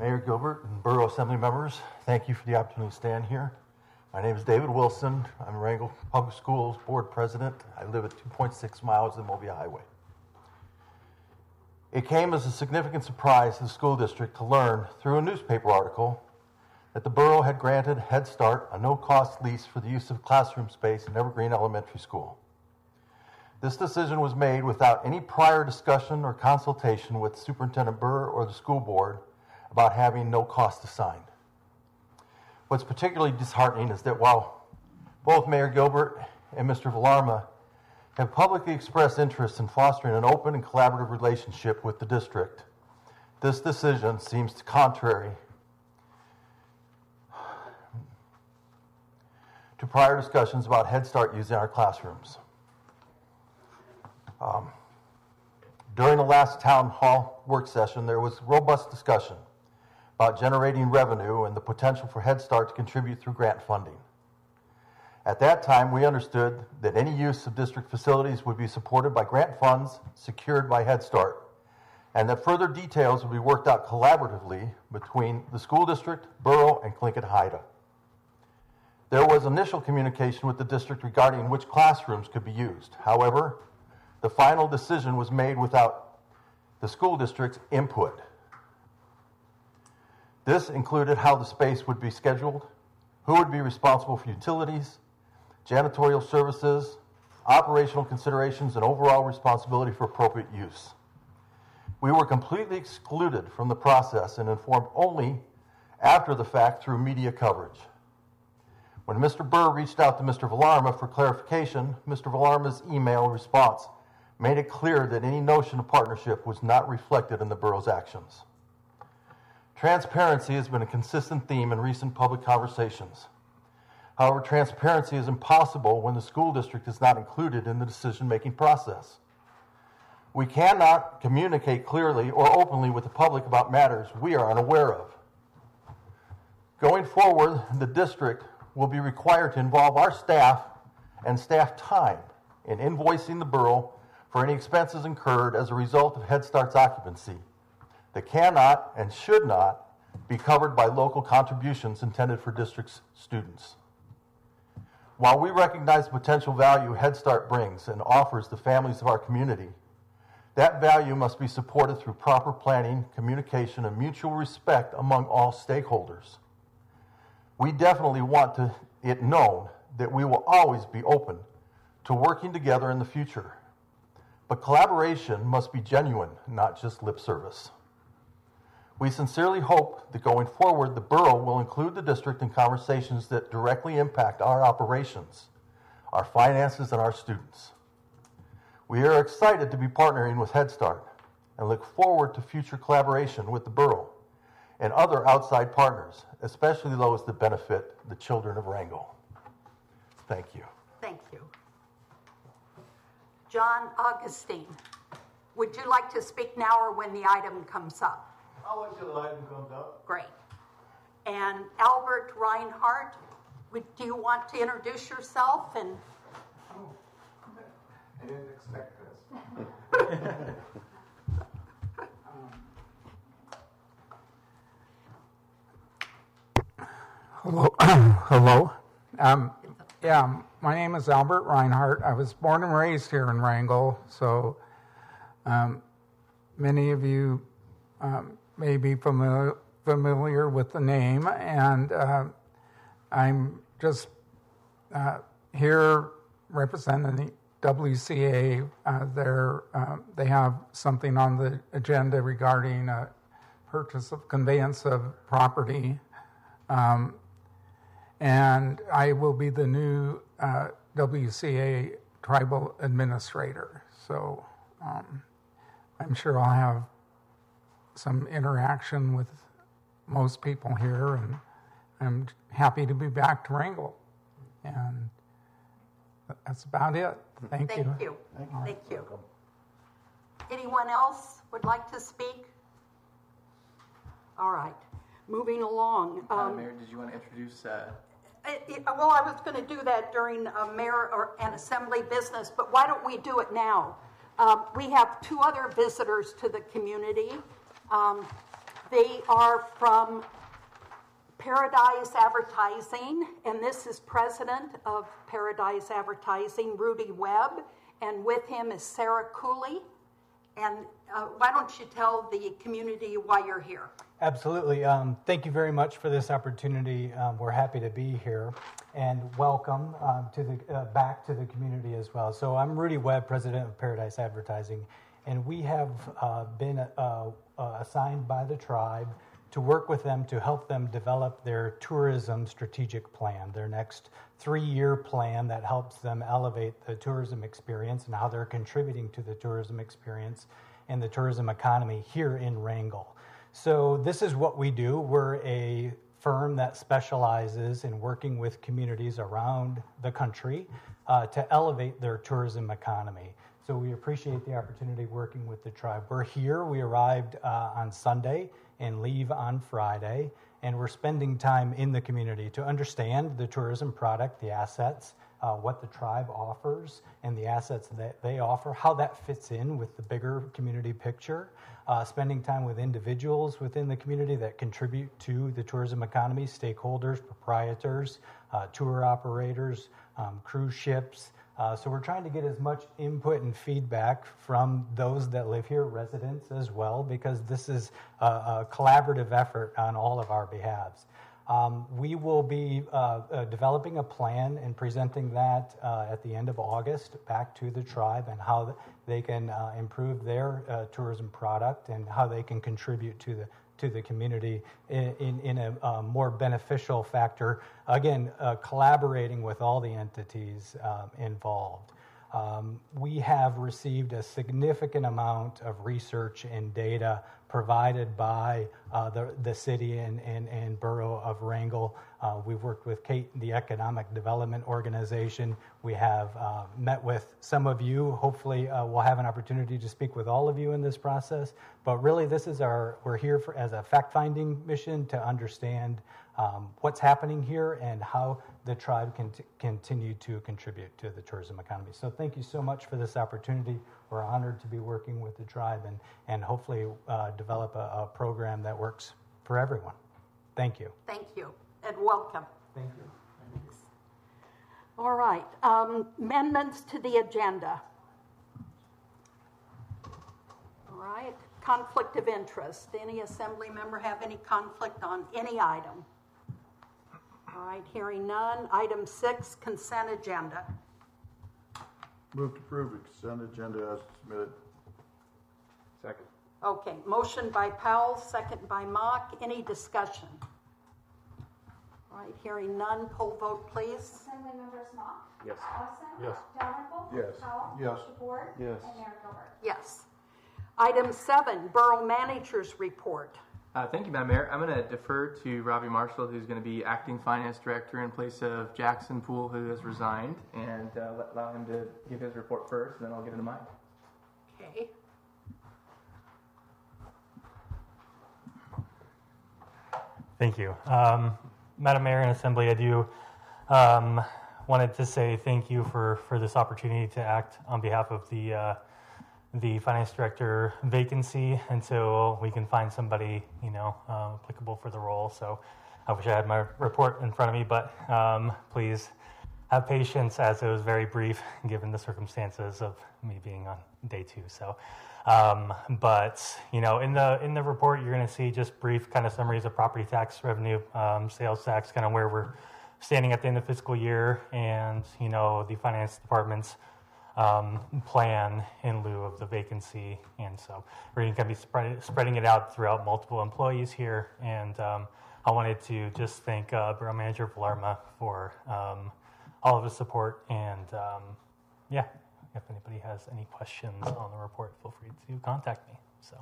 Mayor Gilbert and Borough Assembly members, thank you for the opportunity to stand here. My name is David Wilson. I'm Wrangell Public Schools Board President. I live at 2.6 miles of the Mobile Highway. It came as a significant surprise to the school district to learn through a newspaper article that the borough had granted Head Start a no-cost lease for the use of classroom space in Evergreen Elementary School. This decision was made without any prior discussion or consultation with Superintendent Burr or the school board about having no cost assigned. What's particularly disheartening is that while both Mayor Gilbert and Mr. Villarma have publicly expressed interest in fostering an open and collaborative relationship with the district, this decision seems contrary to prior discussions about Head Start using our classrooms. During the last town hall work session, there was robust discussion about generating revenue and the potential for Head Start to contribute through grant funding. At that time, we understood that any use of district facilities would be supported by grant funds secured by Head Start, and that further details would be worked out collaboratively between the school district, borough, and Tlingit-Haida. There was initial communication with the district regarding which classrooms could be used. However, the final decision was made without the school district's input. This included how the space would be scheduled, who would be responsible for utilities, janitorial services, operational considerations, and overall responsibility for appropriate use. We were completely excluded from the process and informed only after the fact through media coverage. When Mr. Burr reached out to Mr. Villarma for clarification, Mr. Villarma's email response made it clear that any notion of partnership was not reflected in the borough's actions. Transparency has been a consistent theme in recent public conversations. However, transparency is impossible when the school district is not included in the decision-making process. We cannot communicate clearly or openly with the public about matters we are unaware of. Going forward, the district will be required to involve our staff and staff time in invoicing the borough for any expenses incurred as a result of Head Start's occupancy that cannot and should not be covered by local contributions intended for district's students. While we recognize the potential value Head Start brings and offers the families of our community, that value must be supported through proper planning, communication, and mutual respect among all stakeholders. We definitely want it known that we will always be open to working together in the future. But collaboration must be genuine, not just lip service. We sincerely hope that going forward, the borough will include the district in conversations that directly impact our operations, our finances, and our students. We are excited to be partnering with Head Start and look forward to future collaboration with the borough and other outside partners, especially those that benefit the children of Wrangell. Thank you. Thank you. John Augustine, would you like to speak now or when the item comes up? I'll wait till the item comes up. Great. And Albert Reinhardt, do you want to introduce yourself? And I didn't expect this. Hello. Hello. My name is Albert Reinhardt. I was born and raised here in Wrangell, so many of you may be familiar with the name, and I'm just here representing the WCA. They have something on the agenda regarding purchase of conveyance of property, and I will be the new WCA tribal administrator. So I'm sure I'll have some interaction with most people here, and I'm happy to be back to Wrangell. And that's about it. Thank you. Thank you. Anyone else would like to speak? All right. Moving along. Mayor, did you want to introduce? Well, I was going to do that during mayor and assembly business, but why don't we do it now? We have two other visitors to the community. They are from Paradise Advertising, and this is president of Paradise Advertising, Rudy Webb, and with him is Sarah Cooley. And why don't you tell the community why you're here? Absolutely. Thank you very much for this opportunity. We're happy to be here, and welcome back to the community as well. So I'm Rudy Webb, president of Paradise Advertising, and we have been assigned by the tribe to work with them to help them develop their tourism strategic plan, their next 3-year plan that helps them elevate the tourism experience and how they're contributing to the tourism experience and the tourism economy here in Wrangell. So this is what we do. We're a firm that specializes in working with communities around the country to elevate their tourism economy. So we appreciate the opportunity working with the tribe. We're here. We arrived on Sunday and leave on Friday, and we're spending time in the community to understand the tourism product, the assets, what the tribe offers, and the assets that they offer, how that fits in with the bigger community picture, spending time with individuals within the community that contribute to the tourism economy, stakeholders, proprietors, tour operators, cruise ships. So we're trying to get as much input and feedback from those that live here, residents as well, because this is a collaborative effort on all of our behalves. We will be developing a plan and presenting that at the end of August back to the tribe and how they can improve their tourism product and how they can contribute to the community in a more beneficial factor. Again, collaborating with all the entities involved. We have received a significant amount of research and data provided by the city and borough of Wrangell. We've worked with Kate, the Economic Development Organization. We have met with some of you. Hopefully we'll have an opportunity to speak with all of you in this process. But really we're here as a fact-finding mission to understand what's happening here and how the tribe can continue to contribute to the tourism economy. So thank you so much for this opportunity. We're honored to be working with the tribe and hopefully develop a program that works for everyone. Thank you. Thank you, and welcome. Thank you. All right, amendments to the agenda. All right, conflict of interest. Any assembly member have any conflict on any item? All right, hearing none. Item 6, consent agenda. Move to approve the consent agenda as submitted. Second. Okay, motion by Powell, second by Mock. Any discussion? All right, hearing none. Poll vote, please. Assembly members Mock. Yes. Austin. Yes. Dalrymple. Yes. Powell. Yes. DeBoer. Yes. And Mayor Gilbert. Yes. Item 7, Borough Manager's Report. Thank you, Madam Mayor. I'm going to defer to Robbie Marshall, who's going to be acting finance director in place of Jackson Poole, who has resigned, and allow him to give his report first, and then I'll get into mine. Okay. Thank you. Madam Mayor and Assembly, I do wanted to say thank you for this opportunity to act on behalf of the finance director vacancy until we can find somebody, applicable for the role. So I wish I had my report in front of me, but please have patience as it was very brief given the circumstances of me being on day 2. So, but in the report, you're going to see just brief kind of summaries of property tax revenue, sales tax, kind of where we're standing at the end of fiscal year, and the finance department's plan in lieu of the vacancy. And so we're going to be spreading it out throughout multiple employees here. And I wanted to just thank Borough Manager Villarma for all of his support. And if anybody has any questions on the report, feel free to contact me. So.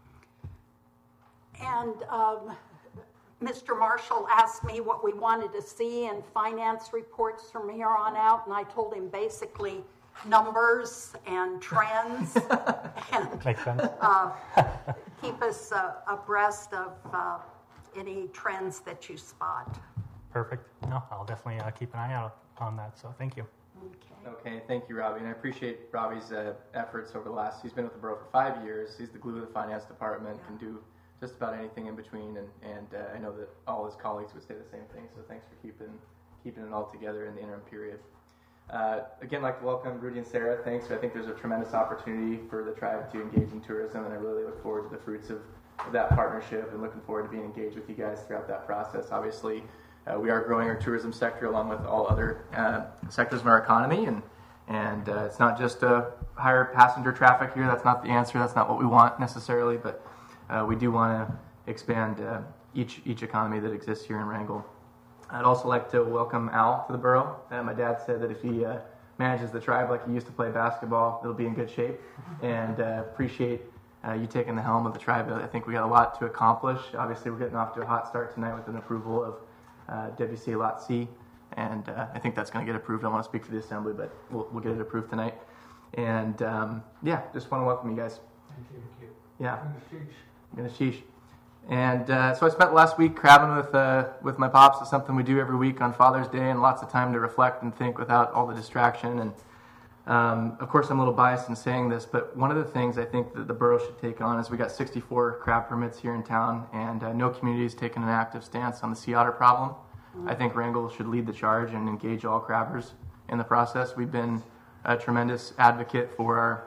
And Mr. Marshall asked me what we wanted to see in finance reports from here on out, and I told him basically numbers and trends and Makes sense. keep us abreast of any trends that you spot. Perfect. No, I'll definitely keep an eye out on that. So thank you. Okay, thank you, Robbie, and I appreciate Robbie's efforts over the last. He's been with the borough for 5 years. He's the glue of the finance department. Can do just about anything in between. And I know that all his colleagues would say the same thing. So thanks for keeping it all together in the interim period. Again, I'd like to welcome Rudy and Sarah. Thanks. I think there's a tremendous opportunity for the tribe to engage in tourism, and I really look forward to the fruits of that partnership and looking forward to being engaged with you guys throughout that process. Obviously, we are growing our tourism sector along with all other sectors of our economy, and it's not just higher passenger traffic here. That's not the answer. That's not what we want necessarily, but we do want to expand each economy that exists here in Wrangell. I'd also like to welcome Al to the borough. My dad said that if he manages the tribe like he used to play basketball, it'll be in good shape. And appreciate you taking the helm of the tribe. I think we got a lot to accomplish. Obviously, we're getting off to a hot start tonight with an approval of WCA Lot C, and I think that's going to get approved. I want to speak for the assembly, but we'll get it approved tonight. And just want to welcome you guys. Thank you. Yeah. Sheesh. And so I spent last week crabbing with my pops. It's something we do every week on Father's Day, and lots of time to reflect and think without all the distraction. And of course, I'm a little biased in saying this, but one of the things I think that the borough should take on is we got 64 crab permits here in town, and no community has taken an active stance on the sea otter problem. I think Wrangell should lead the charge and engage all crabbers in the process. We've been a tremendous advocate for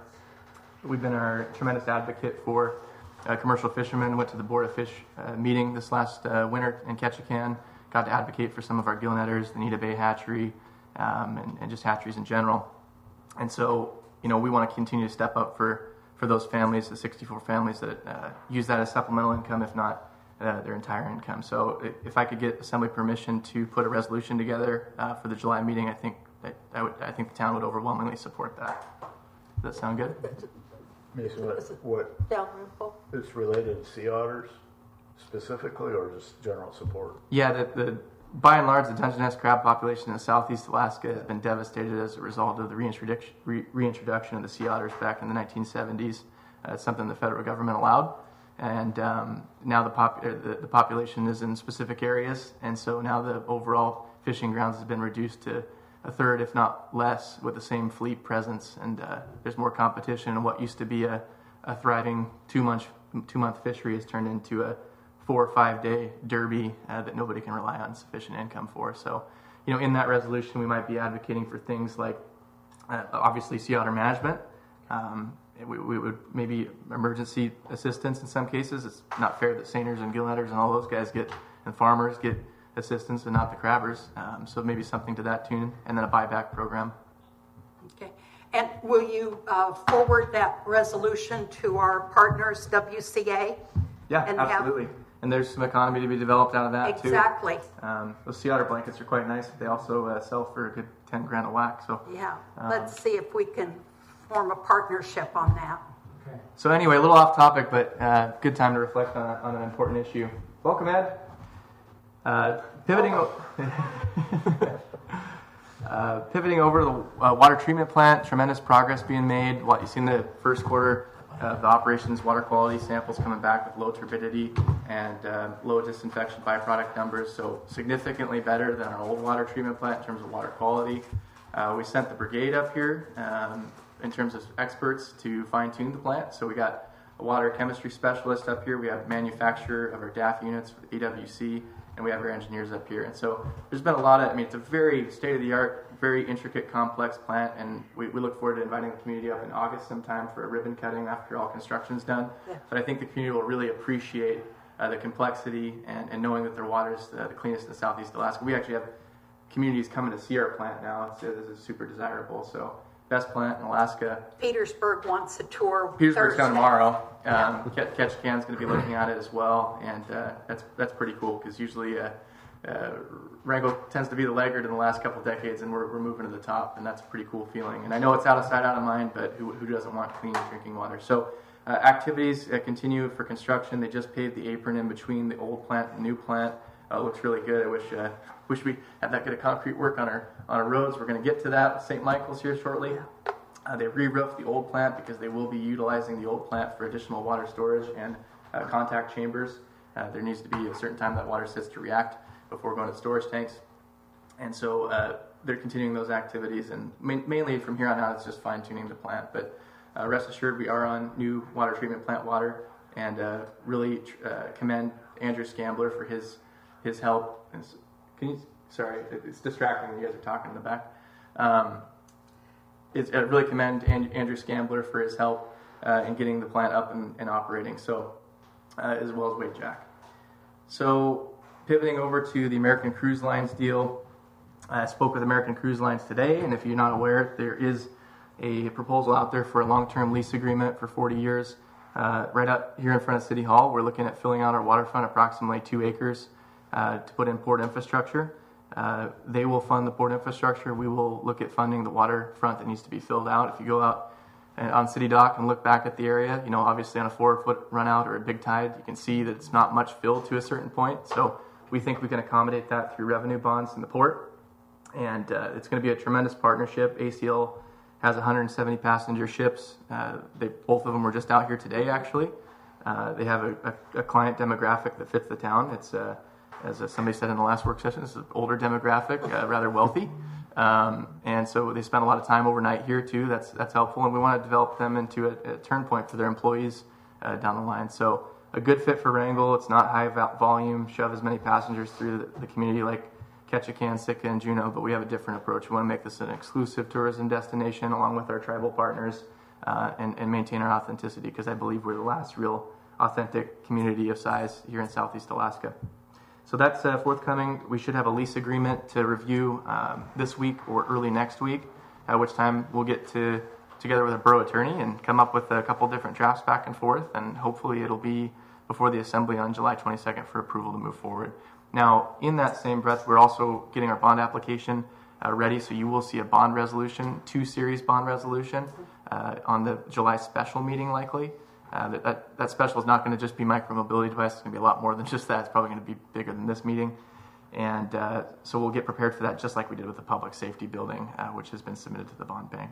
commercial fishermen. Went to the Board of Fish meeting this last winter in Ketchikan. Got to advocate for some of our gill netters, the Nita Bay hatchery, and just hatcheries in general. And so, we want to continue to step up for those families, the 64 families that use that as supplemental income, if not their entire income. So if I could get assembly permission to put a resolution together for the July meeting, I think the town would overwhelmingly support that. Does that sound good? Mason, what Dalrymple. it's related to sea otters specifically, or just general support? Yeah, the by and large, the Dungeness crab population in southeast Alaska has been devastated as a result of the reintroduction of the sea otters back in the 1970s. It's something the federal government allowed, and now the population is in specific areas, and so now the overall fishing grounds has been reduced to a third, if not less, with the same fleet presence, and there's more competition. And what used to be a thriving two-month fishery has turned into a 4 or 5 day derby that nobody can rely on sufficient income for. So, in that resolution, we might be advocating for things like, obviously, sea otter management. We would maybe emergency assistance in some cases. It's not fair that seiners and gill netters and all those guys and farmers get assistance, but not the crabbers. So maybe something to that tune, and then a buyback program. Okay. And will you forward that resolution to our partners, WCA? Yeah, and absolutely. And there's some economy to be developed out of that too. Exactly. Those sea otter blankets are quite nice. They also sell for a good $10,000 a whack. So Yeah. Let's see if we can form a partnership on that. Okay. So anyway, a little off topic, but good time to reflect on an important issue. Welcome, Ed. Pivoting over to the water treatment plant, tremendous progress being made. What you see in the first quarter of the operations, water quality samples coming back with low turbidity and low disinfection byproduct numbers, so significantly better than our old water treatment plant in terms of water quality. We sent the brigade up here in terms of experts to fine-tune the plant, so we got a water chemistry specialist up here. We have manufacturer of our DAF units with EWC, and we have our engineers up here. And so there's been a lot of, it's a very state-of-the-art, very intricate, complex plant, and we look forward to inviting the community up in August sometime for a ribbon cutting after all construction's done. Yeah. But I think the community will really appreciate the complexity and knowing that their water is the cleanest in southeast Alaska. We actually have communities coming to see our plant now. This is super desirable. So best plant in Alaska. Petersburg wants a tour. Petersburg's coming tomorrow. Yeah. Ketchikan's going to be looking at it as well, and that's pretty cool because usually Wrangell tends to be the laggard in the last couple of decades, and we're moving to the top, and that's a pretty cool feeling. And I know it's out of sight, out of mind, but who doesn't want clean drinking water? So activities continue for construction. They just paved the apron in between the old plant and the new plant. It looks really good. I wish we had that good of concrete work on our roads. We're going to get to that with St. Michael's here shortly. They re-roofed the old plant because they will be utilizing the old plant for additional water storage and contact chambers. There needs to be a certain time that water sits to react before going to storage tanks. And so they're continuing those activities, and mainly from here on out it's just fine-tuning the plant. But rest assured we are on new water treatment plant water, and really commend Andrew Scambler for his help. Can you? Sorry, it's distracting when you guys are talking in the back. I really commend Andrew Scambler for his help in getting the plant up and operating. So, as well as Wade Jack. So, pivoting over to the American Cruise Lines deal, I spoke with American Cruise Lines today, and if you're not aware, there is a proposal out there for a long-term lease agreement for 40 years. Right up here in front of City Hall, we're looking at filling out our waterfront approximately 2 acres to put in port infrastructure. They will fund the port infrastructure. We will look at funding the waterfront that needs to be filled out. If you go out on City Dock and look back at the area, obviously on a 4-foot run out or a big tide, you can see that it's not much filled to a certain point. So we think we can accommodate that through revenue bonds in the port. And it's going to be a tremendous partnership. ACL has 170 passenger ships. Both of them were just out here today, actually. They have a client demographic that fits the town. It's as somebody said in the last work session, this is an older demographic, rather wealthy. And so they spend a lot of time overnight here too. That's helpful. And we want to develop them into a turn point for their employees down the line. So a good fit for Wrangell. It's not high volume, shove as many passengers through the community like Ketchikan, Sitka, and Juneau, but we have a different approach. We want to make this an exclusive tourism destination along with our tribal partners and maintain our authenticity, because I believe we're the last real authentic community of size here in Southeast Alaska. So that's forthcoming. We should have a lease agreement to review this week or early next week, at which time we'll get together with a borough attorney and come up with a couple different drafts back and forth, and hopefully it'll be before the assembly on July 22nd for approval to move forward. Now, in that same breath, we're also getting our bond application ready, so you will see a bond resolution, 2-series bond resolution on the July special meeting likely. That special is not going to just be micromobility device. It's going to be a lot more than just that. It's probably going to be bigger than this meeting. And so we'll get prepared for that just like we did with the public safety building, which has been submitted to the bond bank.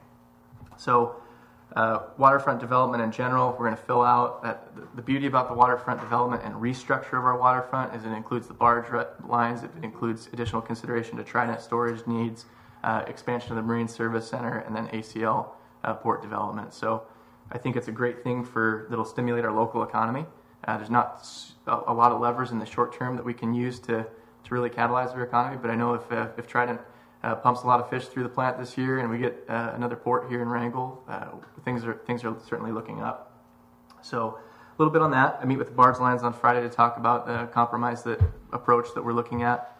So waterfront development in general, we're going to fill out that. The beauty about the waterfront development and restructure of our waterfront is it includes the barge lines, it includes additional consideration to Trident storage needs, expansion of the Marine Service Center, and then ACL port development. So I think it's a great thing that'll stimulate our local economy. There's not a lot of levers in the short term that we can use to really catalyze our economy, but I know if Trident pumps a lot of fish through the plant this year and we get another port here in Wrangell, things are certainly looking up. So a little bit on that. I meet with the barge lines on Friday to talk about the compromise approach that we're looking at.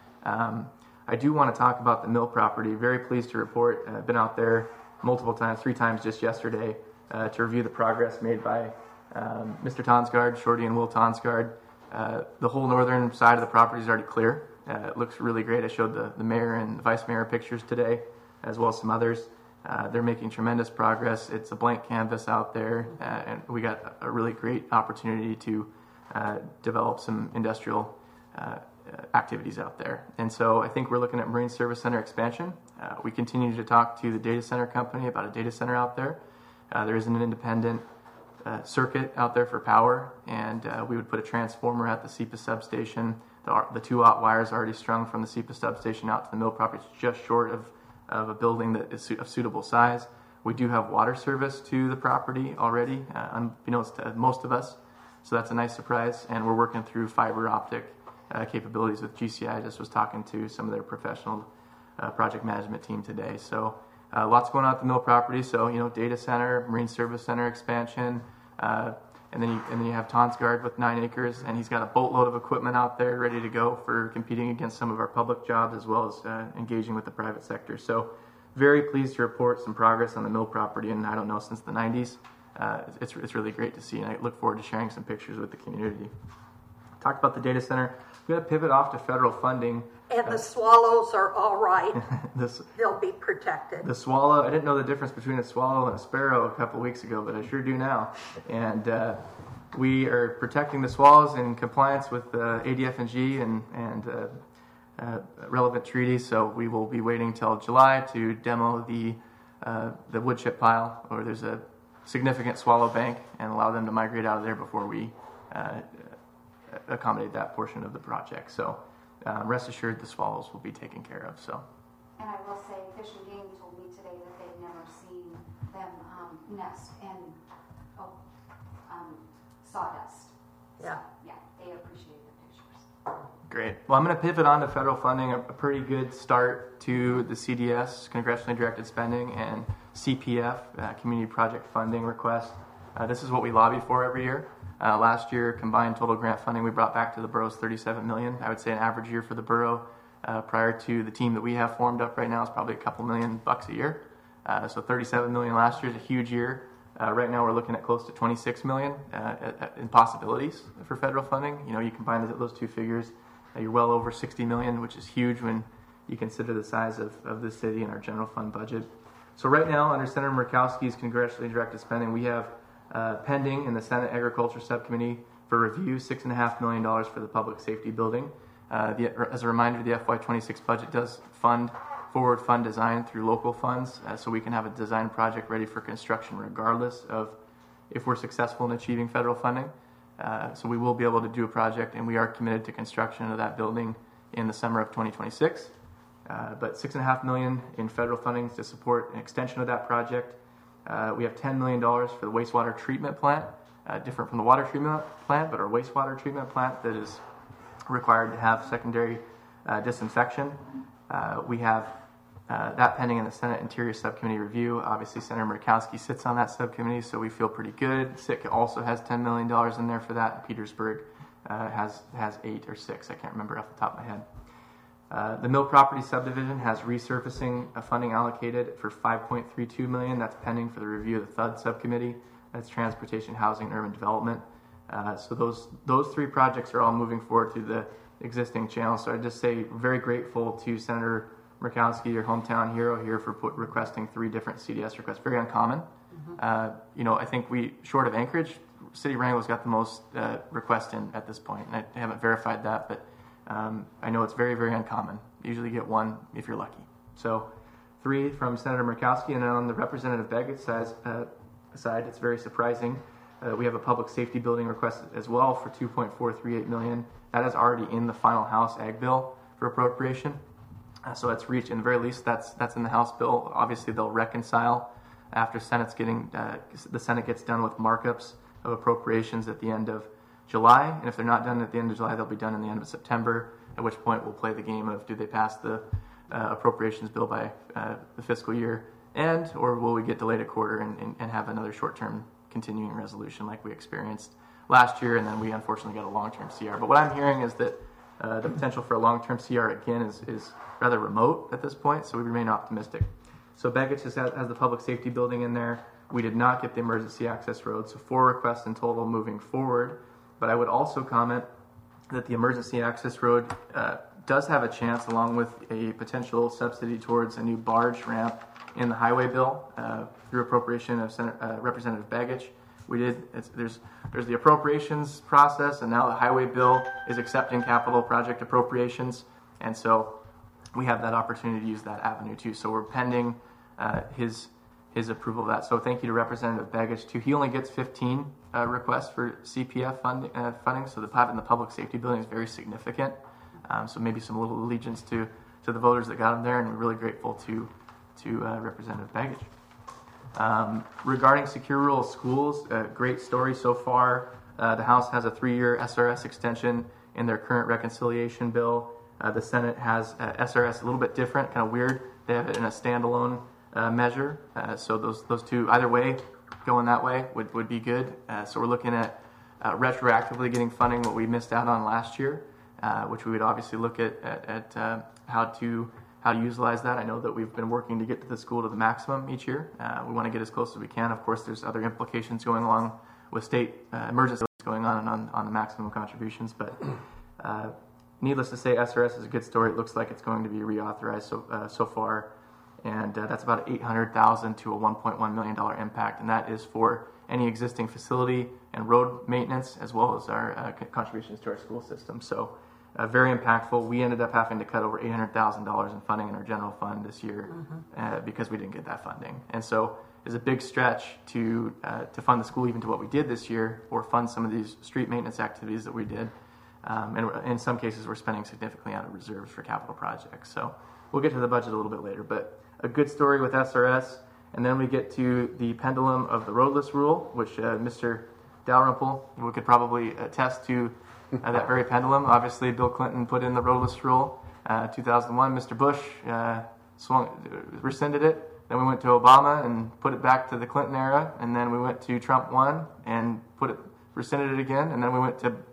I do want to talk about the mill property. Very pleased to report, I've been out there multiple times, 3 times just yesterday, to review the progress made by Mr. Tonsgaard, Shorty and Will Tonsgaard. The whole northern side of the property is already clear. It looks really great. I showed the mayor and the vice mayor pictures today, as well as some others. They're making tremendous progress. It's a blank canvas out there, and we got a really great opportunity to develop some industrial activities out there. And so I think we're looking at Marine Service Center expansion. We continue to talk to the data center company about a data center out there. There is an independent circuit out there for power, and we would put a transformer at the SEPA substation. The 2-aught wires already strung from the SEPA substation out to the mill property. It's just short of a building that is of suitable size. We do have water service to the property already, unbeknownst to most of us, so that's a nice surprise. And we're working through fiber optic capabilities with GCI. I just was talking to some of their professional project management team today. So lots going on at the mill property. So data center, Marine Service Center expansion, and then you have Tonsgaard with 9 acres, and he's got a boatload of equipment out there ready to go for competing against some of our public jobs as well as engaging with the private sector. So very pleased to report some progress on the mill property, and I don't know, since the 90s. It's really great to see, and I look forward to sharing some pictures with the community. Talked about the data center. We're going to pivot off to federal funding. And the swallows are all right. They'll be protected. The swallow, I didn't know the difference between a swallow and a sparrow a couple weeks ago, but I sure do now. And we are protecting the swallows in compliance with ADF&G and relevant treaties. So we will be waiting till July to demo the wood chip pile, or there's a significant swallow bank, and allow them to migrate out of there before we accommodate that portion of the project. So rest assured the swallows will be taken care of. So. And I will say, Fish and Game told me today that they've never seen them nest in sawdust. Yeah. Yeah, they appreciate the pictures. Great. Well, I'm going to pivot on to federal funding, a pretty good start to the CDS, Congressionally Directed Spending, and CPF, Community Project Funding request. This is what we lobby for every year. Last year, combined total grant funding we brought back to the borough's $37 million. I would say an average year for the borough prior to the team that we have formed up right now is probably a couple $1 million a year. So $37 million last year is a huge year. Right now, we're looking at close to $26 million in possibilities for federal funding. You know, you combine those two figures, you're well over $60 million, which is huge when you consider the size of the city and our general fund budget. So right now, under Senator Murkowski's congressionally directed spending, we have pending in the Senate Agriculture Subcommittee for review $6.5 million for the public safety building. As a reminder, the FY26 budget does forward fund design through local funds, so we can have a design project ready for construction regardless of if we're successful in achieving federal funding. So we will be able to do a project, and we are committed to construction of that building in the summer of 2026. But $6.5 million in federal funding to support an extension of that project. We have $10 million for the wastewater treatment plant, different from the water treatment plant, but our wastewater treatment plant that is required to have secondary disinfection. We have that pending in the Senate Interior Subcommittee review. Obviously, Senator Murkowski sits on that subcommittee, so we feel pretty good. SIC also has $10 million in there for that. Petersburg has 8 or 6. I can't remember off the top of my head. The Mill Property Subdivision has resurfacing funding allocated for $5.32 million. That's pending for the review of the THUD subcommittee. That's Transportation, Housing, and Urban Development. So those three projects are all moving forward through the existing channel. So I'd just say very grateful to Senator Murkowski, your hometown hero here, for requesting 3 different CDS requests. Very uncommon. You know, I think short of Anchorage, City of Wrangell's got the most requests in at this point. And I haven't verified that, but I know it's very, very uncommon. You usually get 1 if you're lucky. So 3 from Senator Murkowski, and then on the Representative Beggett side, it's very surprising. We have a public safety building request as well for $2.438 million. That is already in the final House Ag bill for appropriation. So that's reached, in the very least, that's in the House bill. Obviously, they'll reconcile after the Senate gets done with markups of appropriations at the end of July. And if they're not done at the end of July, they'll be done in the end of September, at which point we'll play the game of do they pass the appropriations bill by the fiscal year end, or will we get delayed a quarter and have another short-term continuing resolution like we experienced last year, and then we unfortunately got a long-term CR. But what I'm hearing is that the potential for a long-term CR again is rather remote at this point, so we remain optimistic. So Beggett just has the public safety building in there. We did not get the emergency access road, so 4 requests in total moving forward. But I would also comment that the emergency access road does have a chance, along with a potential subsidy towards a new barge ramp in the highway bill through appropriation of Representative Begich. There's the appropriations process, and now the highway bill is accepting capital project appropriations, and so we have that opportunity to use that avenue too. So we're pending his approval of that. So thank you to Representative Begich too. He only gets 15 requests for CPF funding, so having the public safety building is very significant. So maybe some little allegiance to the voters that got him there, and we're really grateful to Representative Begich. Regarding secure rural schools, great story so far. The House has a 3-year SRS extension in their current reconciliation bill. The Senate has SRS a little bit different, kind of weird. They have it in a standalone measure. So those two, either way, going that way would be good. So we're looking at retroactively getting funding what we missed out on last year, which we would obviously look at how to utilize that. I know that we've been working to get to the school to the maximum each year. We want to get as close as we can. Of course, there's other implications going along with state emergencies going on the maximum contributions. But needless to say, SRS is a good story. It looks like it's going to be reauthorized so far. And that's about $800,000 to a $1.1 million impact. And that is for any existing facility and road maintenance, as well as our contributions to our school system. So very impactful. We ended up having to cut over $800,000 in funding in our general fund this year because we didn't get that funding. And so it's a big stretch to fund the school, even to what we did this year, or fund some of these street maintenance activities that we did. And in some cases, we're spending significantly out of reserves for capital projects. So we'll get to the budget a little bit later. But a good story with SRS. And then we get to the pendulum of the roadless rule, which Mr. Dalrymple could probably attest to that very pendulum. Obviously, Bill Clinton put in the roadless rule. 2001, Mr. Bush rescinded it. Then we went to Obama and put it back to the Clinton era. And then we went to Trump 1 and rescinded it again. And then we went to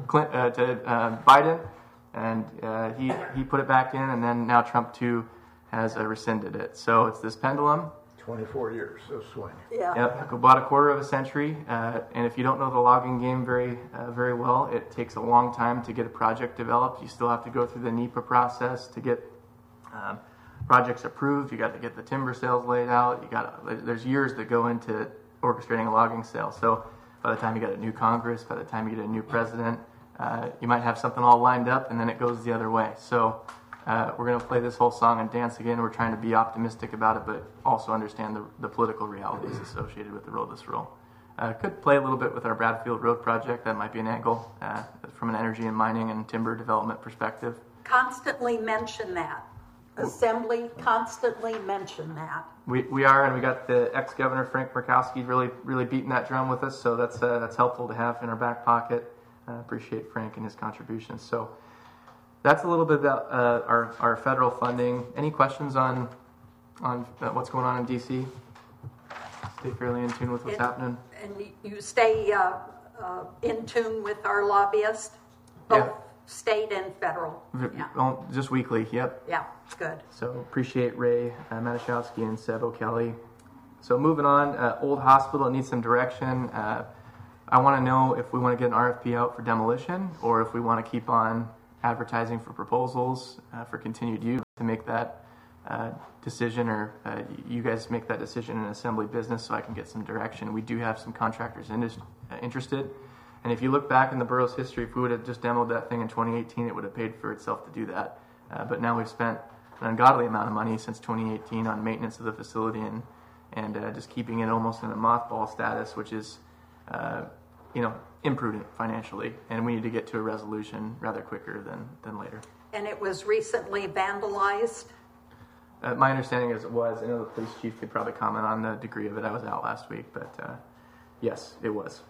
Biden and he put it back in. And then now Trump 2 has rescinded it. So it's this pendulum. 24 years of swing. Yeah. Yep, about a quarter of a century. And if you don't know the logging game very well, it takes a long time to get a project developed. You still have to go through the NEPA process to get projects approved. You got to get the timber sales laid out. There's years that go into orchestrating a logging sale. So by the time you get a new Congress, by the time you get a new president, you might have something all lined up, and then it goes the other way. So we're going to play this whole song and dance again. We're trying to be optimistic about it, but also understand the political realities associated with the roadless rule. Could play a little bit with our Bradfield Road project. That might be an angle from an energy and mining and timber development perspective. Constantly mention that. Assembly, constantly mention that. We are, and we got the ex-governor Frank Murkowski really beating that drum with us, so that's helpful to have in our back pocket. I appreciate Frank and his contributions. So that's a little bit about our federal funding. Any questions on what's going on in D.C.? Stay fairly in tune with what's happening. And you stay in tune with our lobbyists, both state and federal. Yeah. Just weekly, yep. Yeah, good. So appreciate Ray Matuszewski and Seb O'Kelly. So moving on, old hospital needs some direction. I want to know if we want to get an RFP out for demolition or if we want to keep on advertising for proposals for continued use to make that decision, or you guys make that decision in assembly business so I can get some direction. We do have some contractors interested. And if you look back in the borough's history, if we would have just demoed that thing in 2018, it would have paid for itself to do that. But now we've spent an ungodly amount of money since 2018 on maintenance of the facility and just keeping it almost in a mothball status, which is imprudent financially. And we need to get to a resolution rather quicker than later. And it was recently vandalized? My understanding is it was. I know the police chief could probably comment on the degree of it. I was out last week, but yes, it was.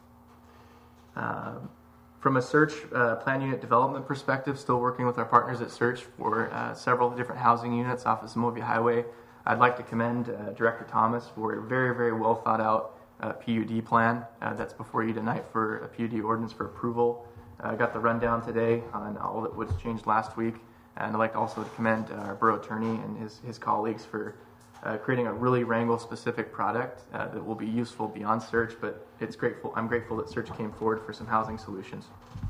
From a search plan unit development perspective, still working with our partners at Search for several different housing units off of Semovia Highway. I'd like to commend Director Thomas for a very, very well thought out PUD plan that's before you tonight for a PUD ordinance for approval. I got the rundown today on all that was changed last week, and I'd like also to commend our borough attorney and his colleagues for creating a really Wrangell-specific product that will be useful beyond Search, but I'm grateful that Search came forward for some housing solutions.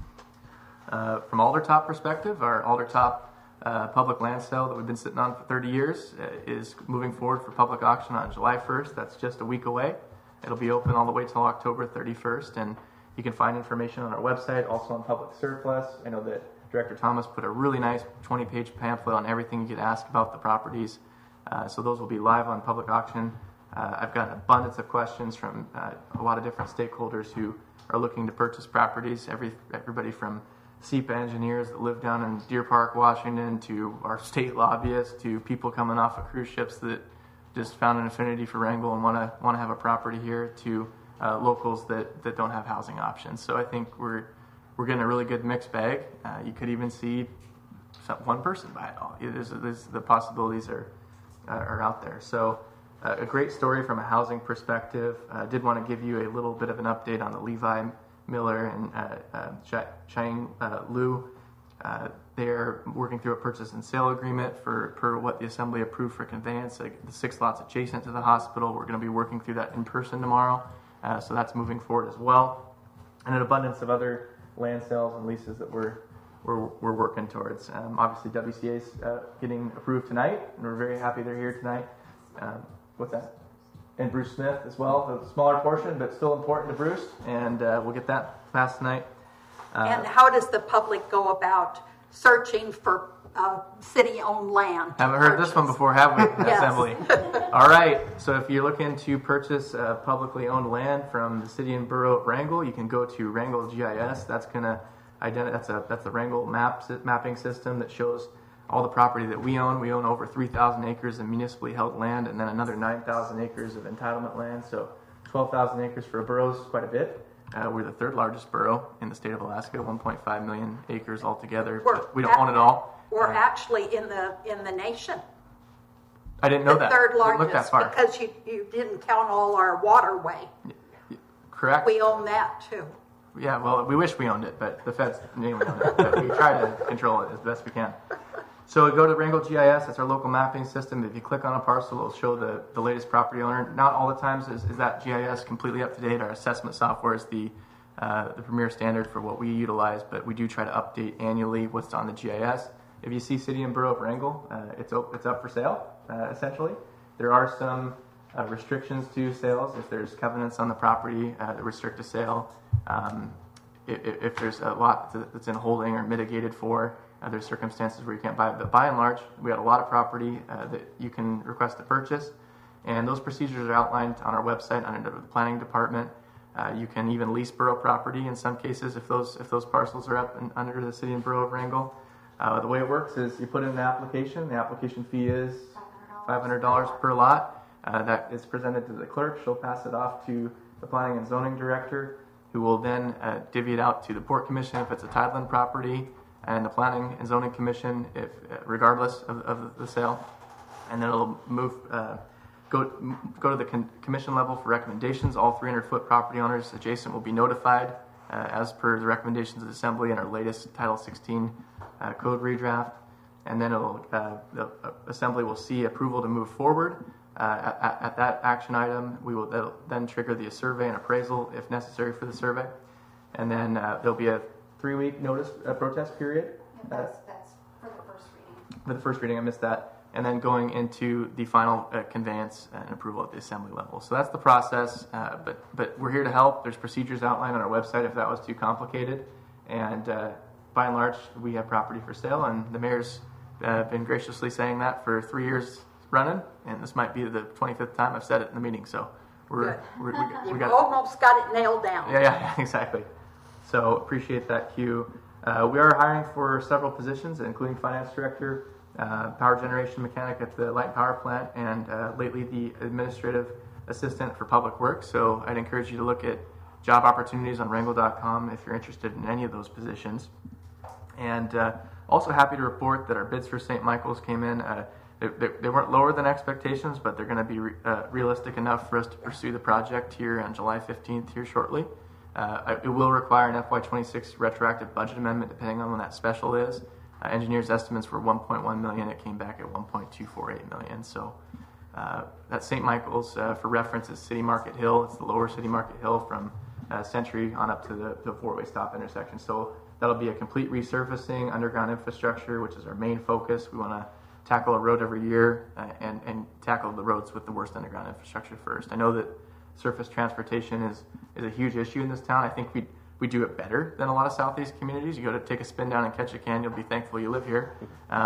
From Aldertop perspective, our Aldertop public land sale that we've been sitting on for 30 years is moving forward for public auction on July 1st. That's just a week away. It'll be open all the way till October 31st, and you can find information on our website, also on Public Surplus. I know that Director Thomas put a really nice 20-page pamphlet on everything you could ask about the properties. So those will be live on public auction. I've got an abundance of questions from a lot of different stakeholders who are looking to purchase properties. Everybody from SEPA engineers that live down in Deer Park, Washington, to our state lobbyists, to people coming off of cruise ships that just found an affinity for Wrangell and want to have a property here, to locals that don't have housing options. So I think we're getting a really good mixed bag. You could even see one person buy it all. The possibilities are out there. So a great story from a housing perspective. I did want to give you a little bit of an update on the Levi Miller and Chang Liu. They're working through a purchase and sale agreement per what the assembly approved for conveyance. The 6 lots adjacent to the hospital. We're going to be working through that in person tomorrow. So that's moving forward as well. And an abundance of other land sales and leases that we're working towards. Obviously, WCA's getting approved tonight, and we're very happy they're here tonight. What's that? And Bruce Smith as well, a smaller portion, but still important to Bruce, and we'll get that passed tonight. And how does the public go about searching for city-owned land? Haven't heard this one before, have we, Yes. Assembly? All right, so if you're looking to purchase publicly owned land from the city and borough of Wrangell, you can go to Wrangell GIS. That's the Wrangell mapping system that shows all the property that we own. We own over 3,000 acres of municipally held land, and then another 9,000 acres of entitlement land. So 12,000 acres for a borough is quite a bit. We're the third largest borough in the state of Alaska, 1.5 million acres altogether. We're But we don't own it all. We're actually in the nation. I didn't know The that. third Didn't look that largest, far. because you didn't count all our waterway. Correct. We own that too. Yeah, well, we wish we owned it, but the feds mainly own it. But we try to control it as best we can. So go to Wrangell GIS. That's our local mapping system. If you click on a parcel, it'll show the latest property owner. Not all the times is that GIS completely up to date. Our assessment software is the premier standard for what we utilize, but we do try to update annually what's on the GIS. If you see City and Borough of Wrangell, it's up for sale, essentially. There are some restrictions to sales. If there's covenants on the property that restrict a sale, if there's a lot that's in holding or mitigated for, there's circumstances where you can't buy it. But by and large, we got a lot of property that you can request to purchase, and those procedures are outlined on our website under the planning department. You can even lease borough property in some cases if those parcels are up and under the City and Borough of Wrangell. The way it works is you put in an application. The application fee is $500 per lot. That is presented to the clerk. She'll pass it off to the planning and zoning director, who will then divvy it out to the Port Commission if it's a tideland property, and the Planning and Zoning Commission, if regardless of the sale, and then it'll move go to the commission level for recommendations. All 300-foot property owners adjacent will be notified as per the recommendations of the Assembly and our latest Title 16 code redraft, and then the Assembly will see approval to move forward. At that action item, that'll then trigger the survey and appraisal if necessary for the survey, and then there'll be a 3-week notice protest period. That's for the first reading. For the first reading, I missed that, and then going into the final conveyance and approval at the Assembly level. So that's the process. But we're here to help. There's procedures outlined on our website if that was too complicated, and by and large, we have property for sale, and the mayor's been graciously saying that for 3 years running, and this might be the 25th time I've said it in the meeting. So we got Almost got it nailed down. Yeah, exactly. So appreciate that, Q. We are hiring for several positions, including finance director, power generation mechanic at the Light Power Plant, and lately the administrative assistant for public works. So I'd encourage you to look at job opportunities on Wrangell.com if you're interested in any of those positions. And also happy to report that our bids for St. Michael's came in. They weren't lower than expectations, but they're going to be realistic enough for us to pursue the project here on July 15th here shortly. It will require an FY26 retroactive budget amendment depending on when that special is. Engineers' estimates were $1.1 million. It came back at $1.248 million. So that's St. Michael's. For reference, is City Market Hill. It's the lower City Market Hill from Century on up to the four-way stop intersection. So that'll be a complete resurfacing, underground infrastructure, which is our main focus. We want to tackle a road every year and tackle the roads with the worst underground infrastructure first. I know that surface transportation is a huge issue in this town. I think we do it better than a lot of Southeast communities. You go to take a spin down in Ketchikan, you'll be thankful you live here.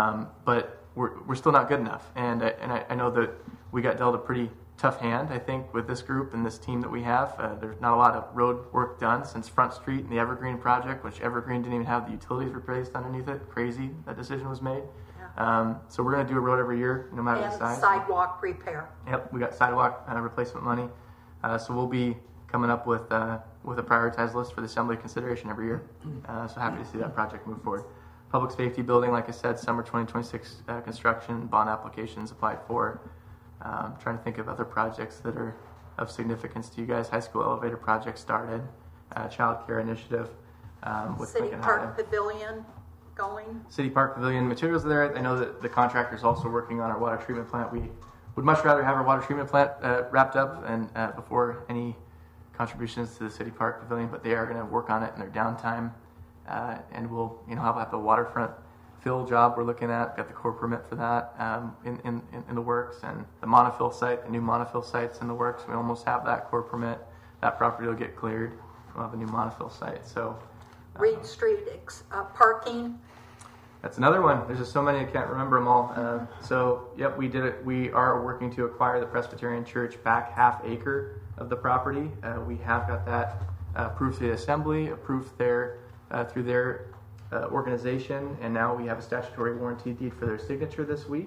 But we're still not good enough. And I know that we got dealt a pretty tough hand, I think, with this group and this team that we have. There's not a lot of road work done since Front Street and the Evergreen project, which Evergreen didn't even have the utilities replaced underneath it. Crazy that decision was made. So we're going to do a road every year, no matter the And size. sidewalk repair. Yep, we got sidewalk replacement money. So we'll be coming up with a prioritized list for the Assembly consideration every year. So happy to see that project move forward. Public safety building, like I said, summer 2026 construction, bond applications applied for. Trying to think of other projects that are of significance to you guys. High school elevator project started. Child care initiative. With City Lincoln Park High. Pavilion going. City Park Pavilion materials are there. I know that the contractor is also working on our water treatment plant. We would much rather have our water treatment plant wrapped up and before any contributions to the City Park Pavilion, but they are going to work on it in their downtime, and we'll have the waterfront fill job we're looking at. Got the core permit for that in the works, and the monofill site, the new monofill site's in the works. We almost have that core permit. That property will get cleared. We'll have a new monofill site. So. Reed Street parking. That's another one. There's just so many I can't remember them all. So, yep, we did it. We are working to acquire the Presbyterian Church back half acre of the property. We have got that approved through the Assembly, approved through their organization, and now we have a statutory warranty deed for their signature this week.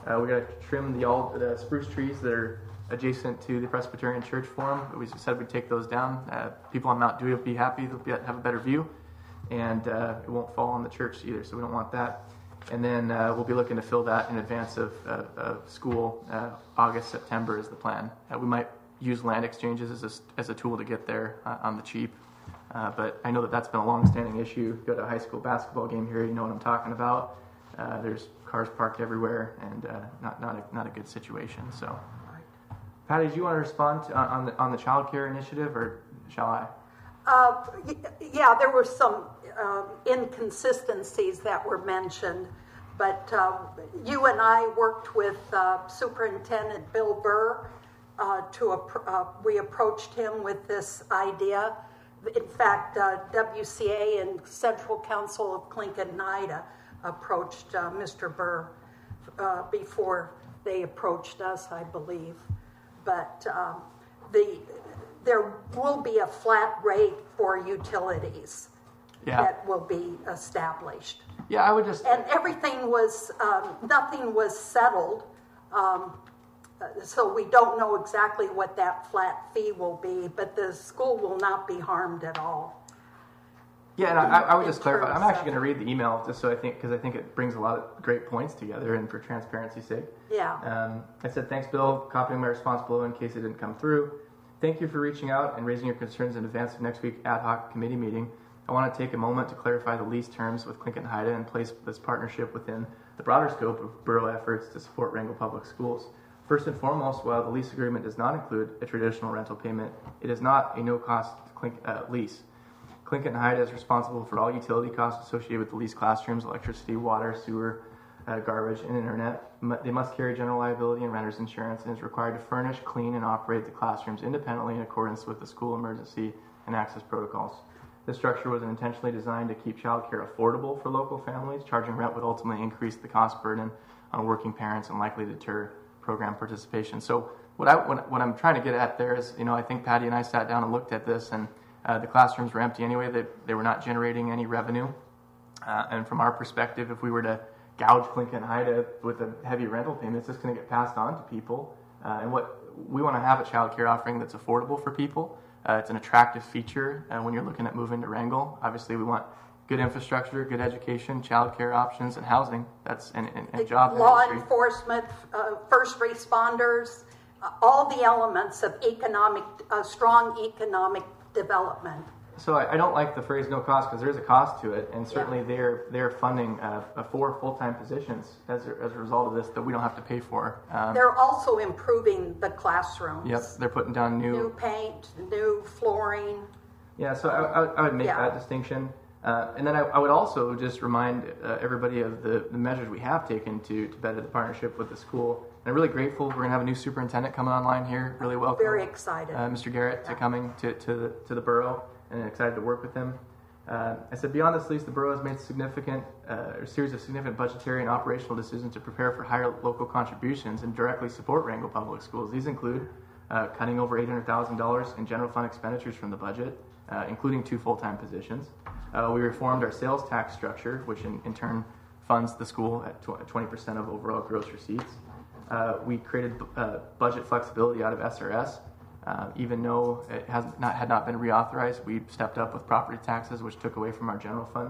We got to trim the spruce trees that are adjacent to the Presbyterian Church Forum. We said we'd take those down. People on Mount Dewey will be happy. They'll have a better view, and it won't fall on the church either, so we don't want that. And then we'll be looking to fill that in advance of school. August, September is the plan. We might use land exchanges as a tool to get there on the cheap. But I know that's been a long-standing issue. Go to a high school basketball game here, you know what I'm talking about. There's cars parked everywhere, and not a good situation. So, Patty, do you want to respond on the child care initiative, or shall I? Yeah, there were some inconsistencies that were mentioned, but you and I worked with Superintendent Bill Burr. We approached him with this idea. In fact, WCA and Central Council of Clinton-Nida approached Mr. Burr before they approached us, I believe. But there will be a flat rate for utilities that will be established. Yeah, I would just... And everything was, nothing was settled, so we don't know exactly what that flat fee will be, but the school will not be harmed at all. Yeah, and I would just clarify. I'm actually going to read the email just because I think it brings a lot of great points together, and for transparency's sake. Yeah. I said, thanks, Bill. Copying my response below in case it didn't come through. Thank you for reaching out and raising your concerns in advance of next week's ad hoc committee meeting. I want to take a moment to clarify the lease terms with Clinton-Nida and place this partnership within the broader scope of borough efforts to support Wrangell Public Schools. First and foremost, while the lease agreement does not include a traditional rental payment, it is not a no-cost lease. Clinton-Nida is responsible for all utility costs associated with the leased classrooms, electricity, water, sewer, garbage, and internet. They must carry general liability and renter's insurance, and is required to furnish, clean, and operate the classrooms independently in accordance with the school emergency and access protocols. This structure was intentionally designed to keep childcare affordable for local families. Charging rent would ultimately increase the cost burden on working parents and likely deter program participation. So what I'm trying to get at there is, I think Patty and I sat down and looked at this, and the classrooms were empty anyway. They were not generating any revenue. And from our perspective, if we were to gouge Clinton-Nida with a heavy rental payment, it's just going to get passed on to people. And what we want to have a child care offering that's affordable for people. It's an attractive feature when you're looking at moving to Wrangell. Obviously, we want good infrastructure, good education, child care options, and housing. That's and job law industry. Enforcement, first responders, all the elements of strong economic development. So I don't like the phrase no cost, because there's a cost to it, and certainly they're funding 4 full-time positions as a result of this that we don't have to pay for. They're also improving the classrooms. Yep, they're putting down new paint, new flooring. Yeah, so I would make that distinction. And then I would also just remind everybody of the measures we have taken to better the partnership with the school. And I'm really grateful. We're going to have a new superintendent coming online here. Really welcome. Very excited. Mr. Garrett to coming to the borough, and excited to work with him. I said, beyond this lease, the borough has made a series of significant budgetary and operational decisions to prepare for higher local contributions and directly support Wrangell Public Schools. These include cutting over $800,000 in general fund expenditures from the budget, including 2 full-time positions. We reformed our sales tax structure, which in turn funds the school at 20% of overall gross receipts. We created budget flexibility out of SRS. Even though it had not been reauthorized, we stepped up with property taxes, which took away from our general fund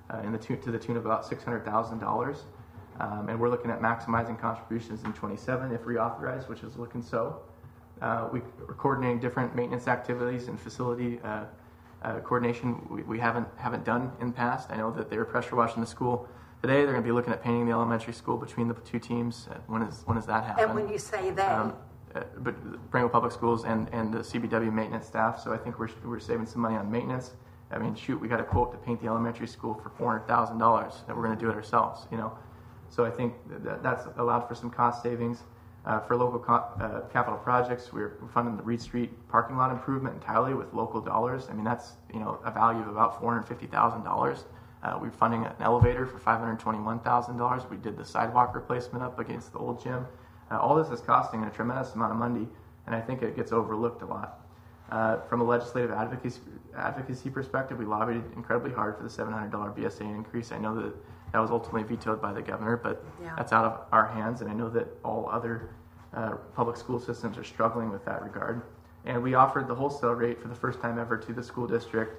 to the tune of about $600,000. And we're looking at maximizing contributions in 27 if reauthorized, which is looking so. We're coordinating different maintenance activities and facility coordination we haven't done in the past. I know that they were pressure washing the school today. They're going to be looking at painting the elementary school between the 2 teams. When does that happen? And when you say they, but Wrangell Public Schools and the CBW maintenance staff. So I think we're saving some money on maintenance. I mean, shoot, we got a quote to paint the elementary school for $400,000, and we're going to do it ourselves. So I think that's allowed for some cost savings. For local capital projects, we're funding the Reed Street parking lot improvement entirely with local dollars. I mean, that's a value of about $450,000. We're funding an elevator for $521,000. We did the sidewalk replacement up against the old gym. All this is costing a tremendous amount of money, and I think it gets overlooked a lot. From a legislative advocacy perspective, we lobbied incredibly hard for the $700 BSA increase. I know that that was ultimately vetoed by the governor, but Yeah. that's out of our hands. And I know that all other public school systems are struggling with that regard. And we offered the wholesale rate for the first time ever to the school district,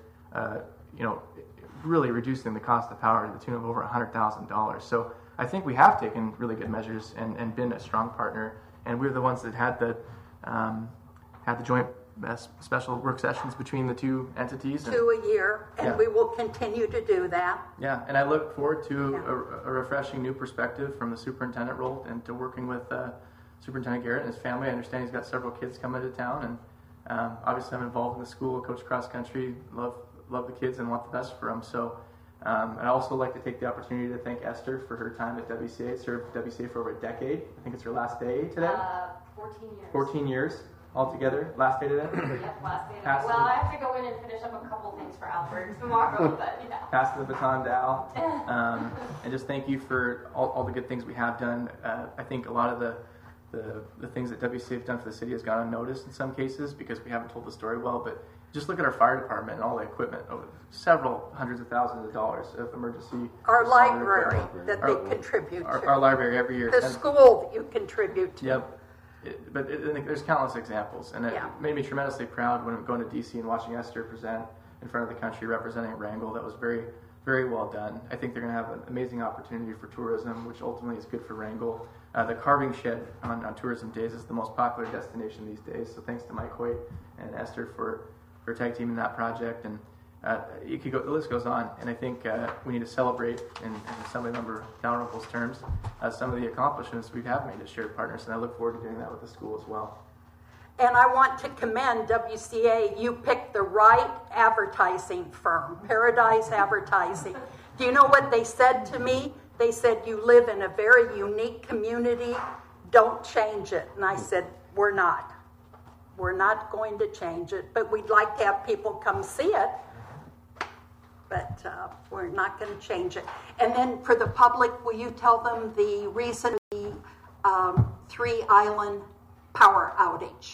really reducing the cost of power to the tune of over $100,000. So I think we have taken really good measures and been a strong partner. And we're the ones that had the joint special work sessions between the two entities. 2 a year, and Yeah. we will continue to do that. Yeah, and I look forward to a refreshing new perspective from the superintendent role and to working with Superintendent Garrett and his family. I understand he's got several kids coming to town, and obviously I'm involved in the school, coach cross country, love the kids and want the best for them. So I'd also like to take the opportunity to thank Esther for her time at WCA. Served WCA for over a decade. I think it's her last day today. 14 years. 14 years altogether. Last day today. Yep, last day. Pass Well, the- I have to go in and finish up a couple things for Albert tomorrow, but yeah. Pass the baton to Al. And just thank you for all the good things we have done. I think a lot of the things that WCA have done for the city has gone unnoticed in some cases because we haven't told the story well. But just look at our fire department and all the equipment, several hundreds of thousands of dollars of emergency. Our responder library equipment. that they contribute to. Our library every year. The And- school that you contribute to. Yep. There's countless examples, and it Yeah. made me tremendously proud when going to DC and watching Esther present in front of the country representing Wrangell. That was very, very well done. I think they're going to have an amazing opportunity for tourism, which ultimately is good for Wrangell. The carving shed on tourism days is the most popular destination these days. So thanks to Mike Hoyt and Esther for tag teaming that project. And you could go, the list goes on. And I think we need to celebrate, in Assemblymember Dalrymple's terms, some of the accomplishments we have made as shared partners. And I look forward to doing that with the school as well. And I want to commend WCA. You picked the right advertising firm, Paradise Advertising. Do you know what they said to me? They said, you live in a very unique community. Don't change it. And I said, we're not. We're not going to change it, but we'd like to have people come see it. But we're not going to change it. And then for the public, will you tell them the reason the 3 Island power outage?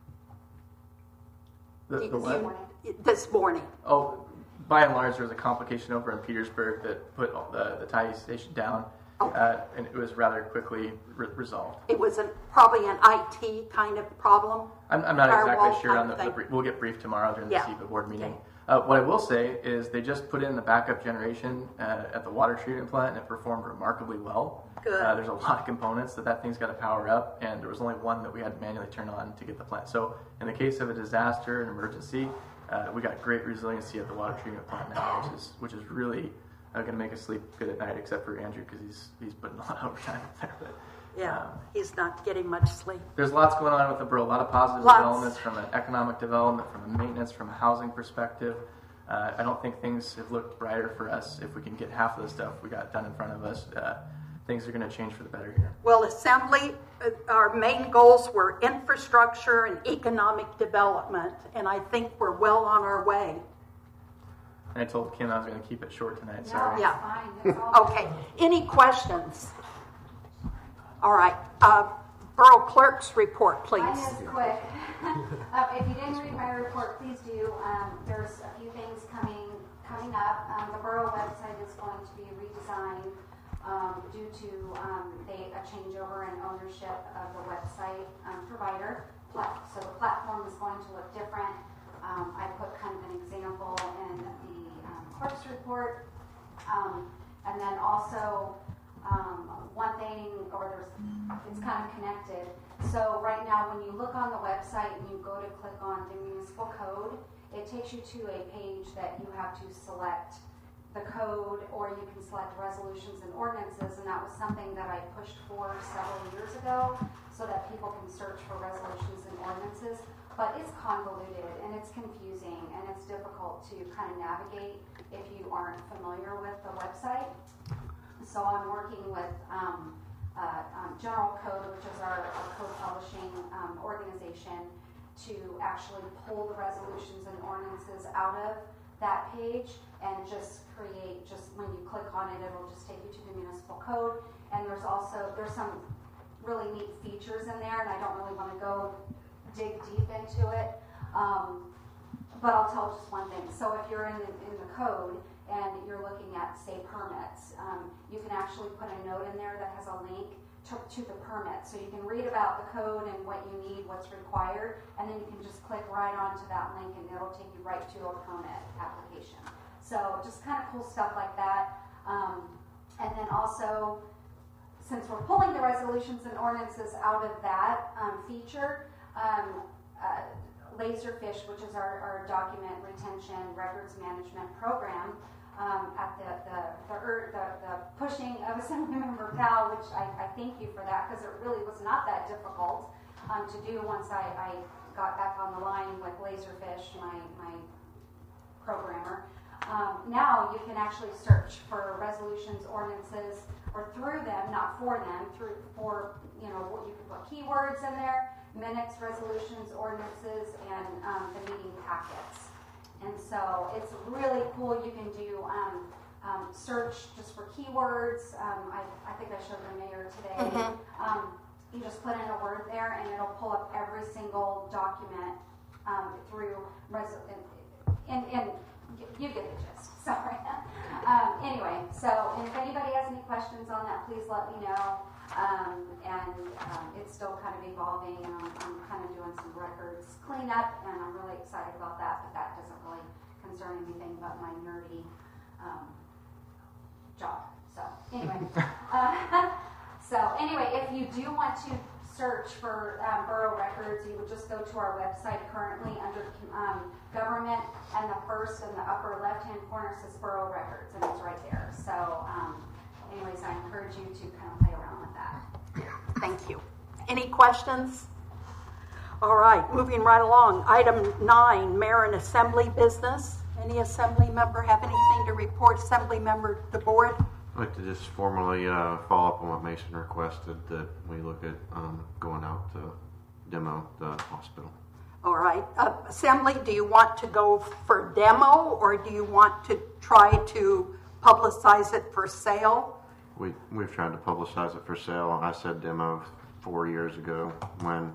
The what? This morning. Oh, by and large, there was a complication over in Petersburg that put the tie station down, and it was rather quickly resolved. It was probably an IT kind of problem. I'm not Firewall exactly sure on kind the of thing. we'll get briefed tomorrow during the Yeah. CEBA board meeting. Okay. What I will say is they just put in the backup generation at the water treatment plant, and it performed remarkably well. Good. There's a lot of components that thing's got to power up, and there was only one that we had to manually turn on to get the plant. So in the case of a disaster, an emergency, we got great resiliency at the water treatment plant now, which is really going to make us sleep good at night, except for Andrew because he's putting a lot of overtime up there. But Yeah, he's not getting much sleep. there's lots going on with the borough. A lot of positive Lots. developments from an economic development, from a maintenance, from a housing perspective. I don't think things have looked brighter for us if we can get half of the stuff we got done in front of us. Things are going to change for the better here. Well, Assembly, our main goals were infrastructure and economic development, and I think we're well on our way. And I told Kim I was going to keep it short tonight. No, Sorry. it's Yeah. fine. It's all Okay, any questions? All right, Borough Clerk's report, please. Mine is quick. If you didn't read my report, please do. There's a few things coming up. The borough website is going to be redesigned due to a changeover in ownership of the website provider. So the platform is going to look different. I put kind of an example in the clerk's report. And then also one thing, it's kind of connected. So right now when you look on the website and you go to click on the municipal code, it takes you to a page that you have to select the code, or you can select resolutions and ordinances, and that was something that I pushed for several years ago so that people can search for resolutions and ordinances. But it's convoluted and it's confusing and it's difficult to kind of navigate if you aren't familiar with the website. So I'm working with General Code, which is our code publishing organization, to actually pull the resolutions and ordinances out of that page and just create, when you click on it, it'll just take you to the municipal code. And there's some really neat features in there, and I don't really want to go dig deep into it. But I'll tell just one thing. So if you're in the code and you're looking at, say, permits, you can actually put a note in there that has a link to the permit. So you can read about the code and what you need, what's required, and then you can just click right onto that link and it'll take you right to a permit application. So just kind of cool stuff like that. And then also, since we're pulling the resolutions and ordinances out of that feature, Laserfish, which is our document retention records management program, at the pushing of Assemblymember Powell, which I thank you for that, because it really was not that difficult to do once I got back on the line with Laserfish, my programmer. Now you can actually search for resolutions, ordinances, or through them, not for them, you can put keywords in there, minutes, resolutions, ordinances, and the meeting packets. And so it's really cool. You can do search just for keywords. I think I showed the mayor today. Mm-hmm. You just put in a word there, and it'll pull up every single document through and you get the gist. Sorry. Anyway, so and if anybody has any questions on that, please let me know. It's still kind of evolving, and I'm kind of doing some records cleanup, and I'm really excited about that, but that doesn't really concern anything but my nerdy job. So anyway, if you do want to search for borough records, you would just go to our website currently under government, and the first in the upper left-hand corner says borough records, and it's right there. So anyways, I encourage you to kind of play around with that. Thank you. Any questions? All right, moving right along. Item 9, mayor and assembly business. Any assembly member have anything to report? Assembly member, the board? I'd like to just formally follow up on what Mason requested, that we look at going out to demo the hospital. All right. Assembly, do you want to go for demo, or do you want to try to publicize it for sale? We've tried to publicize it for sale. I said demo 4 years ago when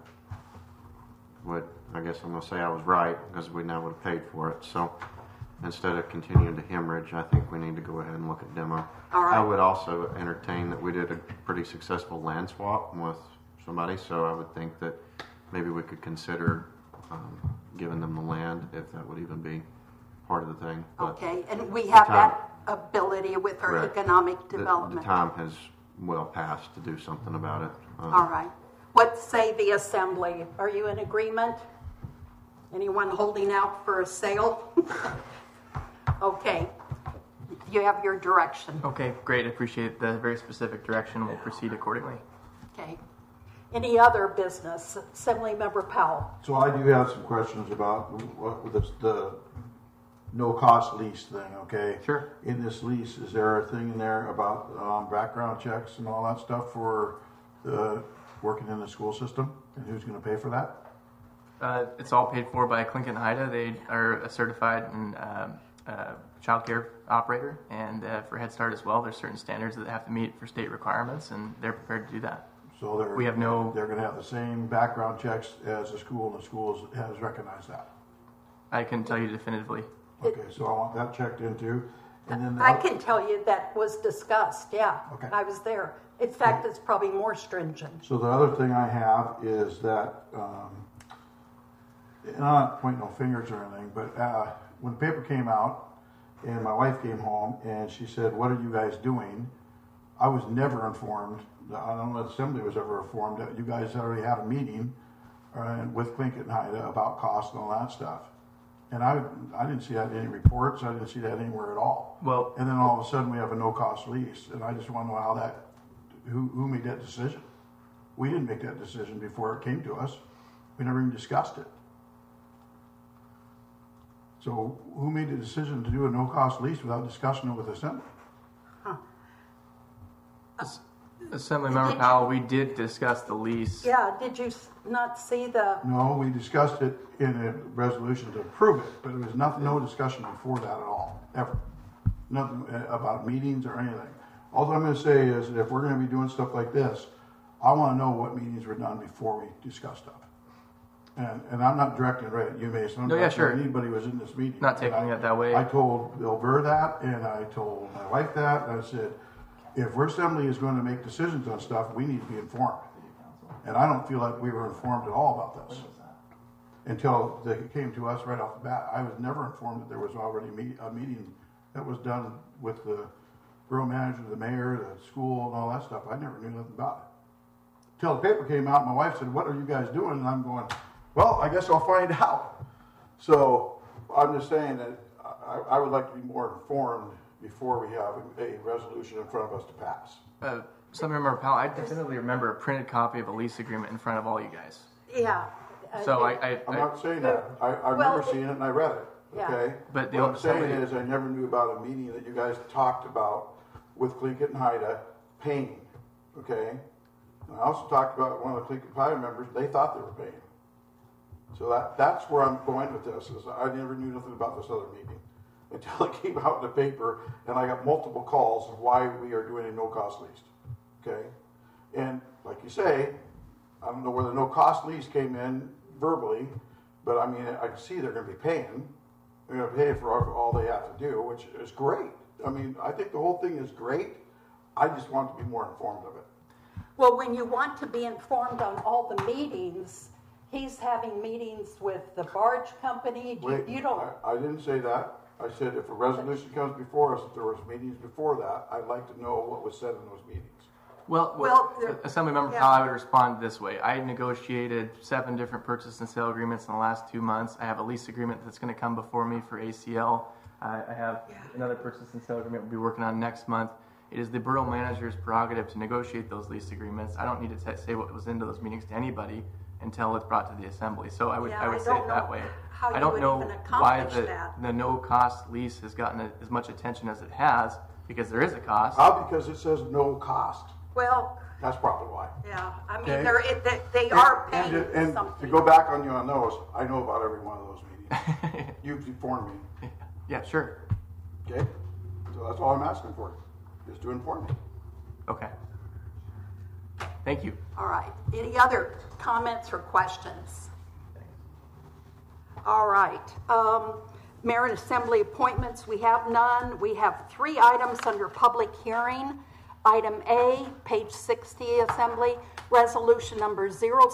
I guess I'm going to say I was right, because we now would have paid for it. So instead of continuing to hemorrhage, I think we need to go ahead and look at demo. All right. I would also entertain that we did a pretty successful land swap with somebody, so I would think that maybe we could consider giving them the land, if that would even be part of the thing. But okay, and we have that ability with our correct. economic development. The time has well passed to do something about it. All right. What say the assembly? Are you in agreement? Anyone holding out for a sale? Okay. You have your direction. Okay, great. I appreciate the very specific direction. We'll proceed accordingly. Okay. Any other business? Assembly member Powell. So I do have some questions about the no-cost lease thing, okay? Sure. In this lease, is there a thing in there about background checks and all that stuff for working in the school system? And who's going to pay for that? It's all paid for by Clinton Haida. They are a certified child care operator, and for Head Start as well, there's certain standards that they have to meet for state requirements, and they're prepared to do that. So they're going to have the same background checks as the school, and the school has recognized that. I can tell you definitively. Okay, so I want that checked into. And then I can tell you that was discussed, yeah. Okay. I was there. In fact, it's probably more stringent. So the other thing I have is that, and I'm not pointing no fingers or anything, but when the paper came out and my wife came home and she said, "What are you guys doing?" I was never informed. I don't know if the assembly was ever informed that you guys already had a meeting with Clinton Haida about cost and all that stuff. And I didn't see that in any reports. I didn't see that anywhere at all. Well, and then all of a sudden we have a no-cost lease, and I just want to know how that, who made that decision? We didn't make that decision before it came to us. We never even discussed it. So who made the decision to do a no-cost lease without discussing it with the assembly? Assemblymember Powell, we did discuss the lease. Yeah, did you not see the... No, we discussed it in a resolution to approve it, but there was no discussion before that at all, ever. Nothing about meetings or anything. All I'm going to say is that if we're going to be doing stuff like this, I want to know what meetings were done before we discuss stuff. And I'm not directing right at you, Mason. I'm No, yeah, directing sure. at anybody who was in this meeting. Not taking And it that way. I told Bill Burr that, and I told my wife that, and I said, if our assembly is going to make decisions on stuff, we need to be informed. And I don't feel like we were informed at all about this until they came to us right off the bat. I was never informed that there was already a meeting that was done with the borough manager, the mayor, the school, and all that stuff. I never knew nothing about it. Till the paper came out, my wife said, what are you guys doing? And I'm going, well, I guess I'll find out. So I'm just saying that I would like to be more informed before we have a resolution in front of us to pass. Something remember, pal, I definitely remember a printed copy of a lease agreement in front of all you guys. Yeah. So I'm not saying that. I remember seeing it and I read it. Yeah. Okay? But what I'm saying is I never knew about a meeting that you guys talked about with Cleveland and Haida paying. Okay? And I also talked about one of the Cleveland and Haida members, they thought they were paying. So that's where I'm going with this, is I never knew nothing about this other meeting until it came out in the paper, and I got multiple calls of why we are doing a no-cost lease. Okay? And like you say, I don't know where the no-cost lease came in verbally, but I mean, I can see they're going to be paying. They're going to pay for all they have to do, which is great. I mean, I think the whole thing is great. I just want to be more informed of it. Well, when you want to be informed on all the meetings, he's having meetings with the barge company. Wait, You don't. I didn't say that. I said if a resolution comes before us, if there was meetings before that, I'd like to know what was said in those meetings. Well, Assemblymember Powell, I would respond this way. I negotiated 7 different purchase and sale agreements in the last 2 months. I have a lease agreement that's going to come before me for ACL. I have another purchase and sale agreement we'll be working on next month. It is the borough manager's prerogative to negotiate those lease agreements. I don't need to say what was into those meetings to anybody until it's brought to the assembly. So I would say it that way. I don't know why the no-cost lease has gotten as much attention as it has, because there is a cost. Because it says no cost. Well, that's probably why. Yeah, I mean, they are paying and something. to go back on you on those, I know about every one of those meetings. You've informed me. Yeah, sure. Okay? So that's all I'm asking for, is to inform me. Okay. Thank you. All right. Any other comments or questions? All right. Mayor and Assembly appointments, we have none. We have 3 items under public hearing. Item A, page 60, Assembly, resolution number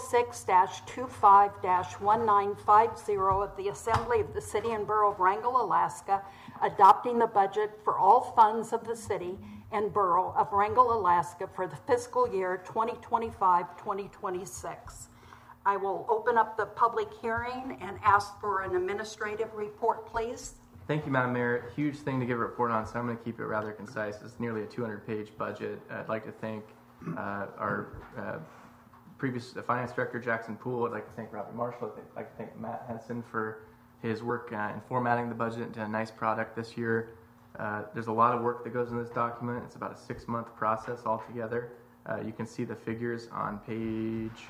06-25-1950 of the Assembly of the City and Borough of Wrangell, Alaska, adopting the budget for all funds of the City and Borough of Wrangell, Alaska for the fiscal year 2025-2026. I will open up the public hearing and ask for an administrative report, please. Thank you, Madam Mayor. Huge thing to give a report on, so I'm going to keep it rather concise. It's nearly a 200-page budget. I'd like to thank our previous finance director, Jackson Poole. I'd like to thank Robbie Marshall. I'd like to thank Matt Henson for his work in formatting the budget into a nice product this year. There's a lot of work that goes in this document. It's about a 6-month process altogether. You can see the figures on page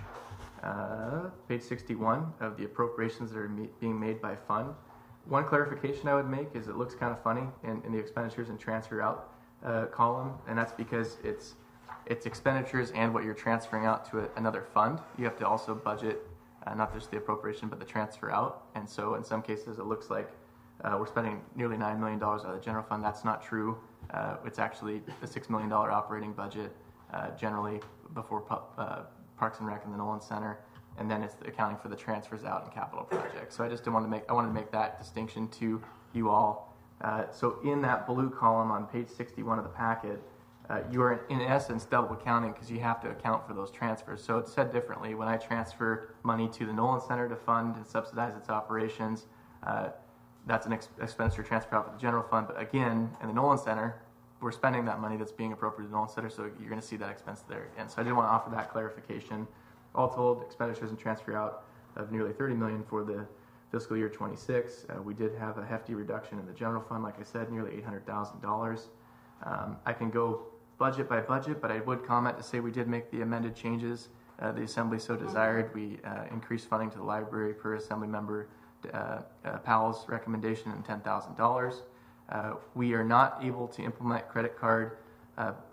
61 of the appropriations that are being made by fund. One clarification I would make is it looks kind of funny in the expenditures and transfer out column, and that's because it's expenditures and what you're transferring out to another fund. You have to also budget not just the appropriation but the transfer out, and so in some cases it looks like we're spending nearly $9 million out of the general fund. That's not true. It's actually the $6 million operating budget generally before Parks and Rec and the Nolan Center. And then it's the accounting for the transfers out and capital projects. So I wanted to make that distinction to you all. So in that blue column on page 61 of the packet, you are in essence double accounting because you have to account for those transfers. So it's said differently. When I transfer money to the Nolan Center to fund and subsidize its operations, that's an expenditure transfer out for the general fund. But again, in the Nolan Center, we're spending that money that's being appropriated to the Nolan Center, so you're going to see that expense there again. So I did want to offer that clarification. All told, expenditures and transfer out of nearly $30 million for the fiscal year 26. We did have a hefty reduction in the general fund, like I said, nearly $800,000. I can go budget by budget, but I would comment to say we did make the amended changes. The Assembly so desired. We increased funding to the library per Assembly member Powell's recommendation in $10,000. We are not able to implement credit card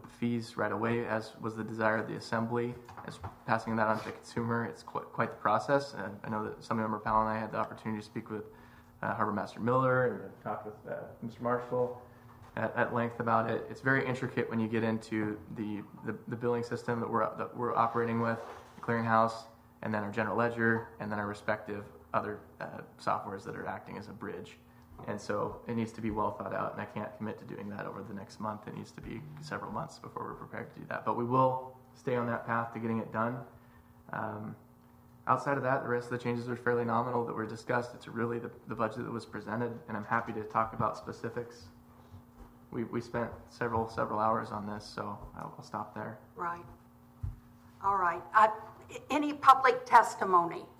fees right away, as was the desire of the assembly. As passing that on to the consumer, it's quite the process. And I know that Assemblymember Powell and I had the opportunity to speak with Harbor Master Miller and talk with Mr. Marshall at length about it. It's very intricate when you get into the billing system that we're operating with, the clearinghouse, and then our general ledger, and then our respective other softwares that are acting as a bridge. And so it needs to be well thought out, and I can't commit to doing that over the next month. It needs to be several months before we're prepared to do that. But we will stay on that path to getting it done. Outside of that, the rest of the changes are fairly nominal that were discussed. It's really the budget that was presented, and I'm happy to talk about specifics. We spent several hours on this, so I'll stop there. Right. All right. Any public testimony?